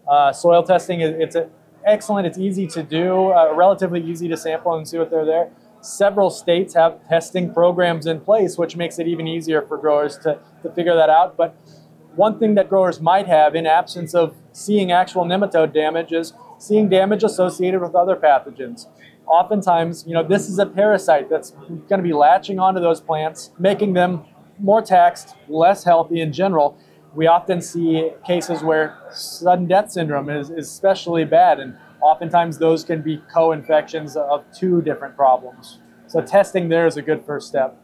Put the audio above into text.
Soil testing, it's excellent. It's easy to do, relatively easy to sample and see what they're there. Several states have testing programs in place, which makes it even easier for growers to figure that out. But one thing that growers might have in absence of seeing actual nematode damage is seeing damage associated with other pathogens. Oftentimes, this is a parasite that's going to be latching onto those plants, making them more taxed, less healthy in general. We often see cases where sudden death syndrome is especially bad, and oftentimes those can be co-infections of two different problems. So testing there is a good first step.